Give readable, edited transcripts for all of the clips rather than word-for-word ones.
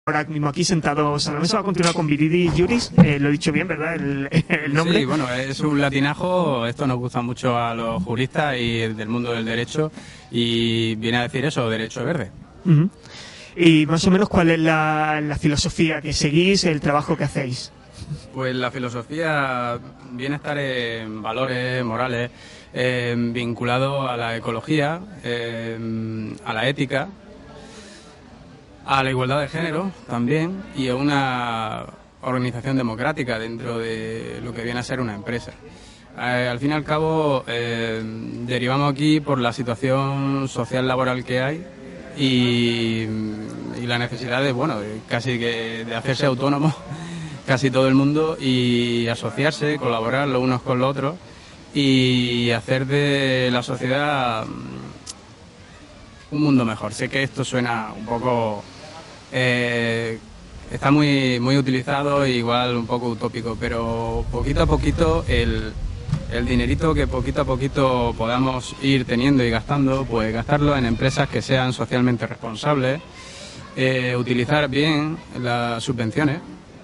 ahora mismo aquí sentados a la mesa. Va a continuar con Viridis Juris, lo he dicho bien, ¿verdad? El nombre. Sí, bueno, es un latinajo, esto nos gusta mucho a los juristas y del mundo del derecho, y viene a decir eso, derecho verde. Uh-huh. Y más o menos, ¿cuál es la filosofía que seguís, el trabajo que hacéis? Pues la filosofía viene a estar en valores morales, vinculado a la ecología, a la ética, a la igualdad de género también, y a una organización democrática dentro de lo que viene a ser una empresa. Al fin y al cabo, derivamos aquí por la situación social laboral que hay y la necesidad de, bueno, casi que de hacerse autónomo casi todo el mundo, y asociarse, colaborar los unos con los otros y hacer de la sociedad un mundo mejor. Sé que esto suena un poco... está muy utilizado e igual un poco utópico, pero poquito a poquito el dinerito que poquito a poquito podamos ir teniendo y gastando, pues gastarlo en empresas que sean socialmente responsables, utilizar bien las subvenciones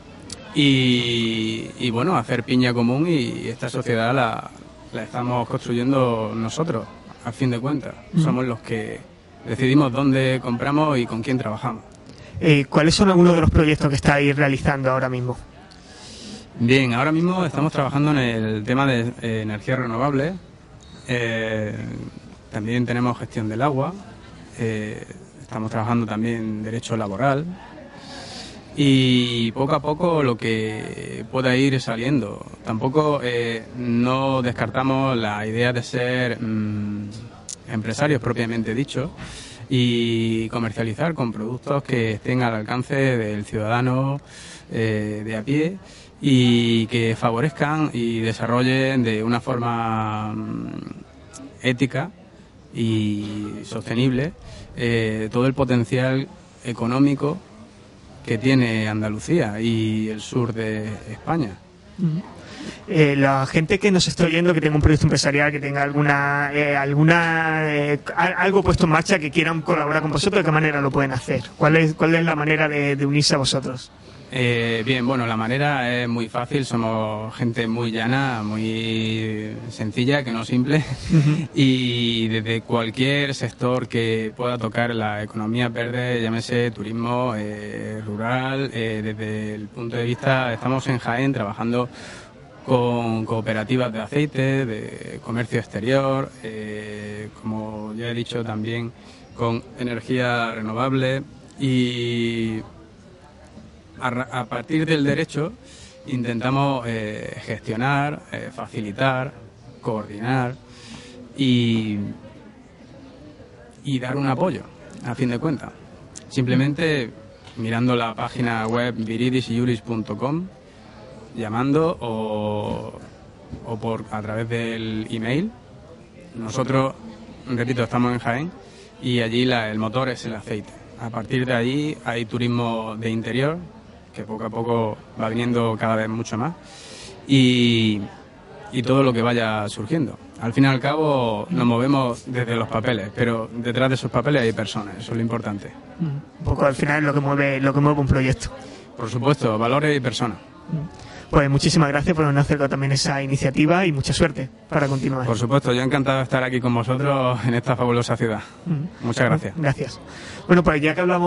y bueno, hacer piña común, y esta sociedad la estamos construyendo nosotros, a fin de cuentas. Somos los que decidimos dónde compramos y con quién trabajamos. ¿Cuáles son algunos de los proyectos que estáis realizando ahora mismo? Bien, ahora mismo estamos trabajando en el tema de energías renovables. También tenemos gestión del agua. Estamos trabajando también en derecho laboral. Y poco a poco lo que pueda ir saliendo. Tampoco no descartamos la idea de ser empresarios propiamente dicho, y comercializar con productos que estén al alcance del ciudadano de a pie, y que favorezcan y desarrollen de una forma ética y sostenible todo el potencial económico que tiene Andalucía y el sur de España. La gente que nos está oyendo, que tenga un proyecto empresarial, que tenga algo puesto en marcha, que quieran colaborar con vosotros, ¿de qué manera lo pueden hacer? ¿Cuál es la manera de unirse a vosotros? Bien, bueno, la manera es muy fácil. Somos gente muy llana, muy sencilla, que no simple, y desde cualquier sector que pueda tocar la economía verde, llámese turismo, rural, desde el punto de vista, estamos en Jaén trabajando con cooperativas de aceite, de comercio exterior, como ya he dicho también, con energía renovable, y a partir del derecho intentamos gestionar, facilitar, coordinar y dar un apoyo, a fin de cuentas. Simplemente mirando la página web viridisjuris.com, llamando o a través del email. Nosotros, repito, estamos en Jaén, y allí el motor es el aceite. A partir de allí hay turismo de interior, que poco a poco va viniendo cada vez mucho más, y todo lo que vaya surgiendo. Al fin y al cabo nos movemos desde los papeles, pero detrás de esos papeles hay personas, eso es lo importante. Un poco al final lo que mueve un proyecto. Por supuesto, valores y personas. Pues muchísimas gracias por habernos acercado también esa iniciativa, y mucha suerte para continuar. Por supuesto, yo encantado de estar aquí con vosotros en esta fabulosa ciudad. Muchas gracias. Gracias. Bueno, pues ya que hablamos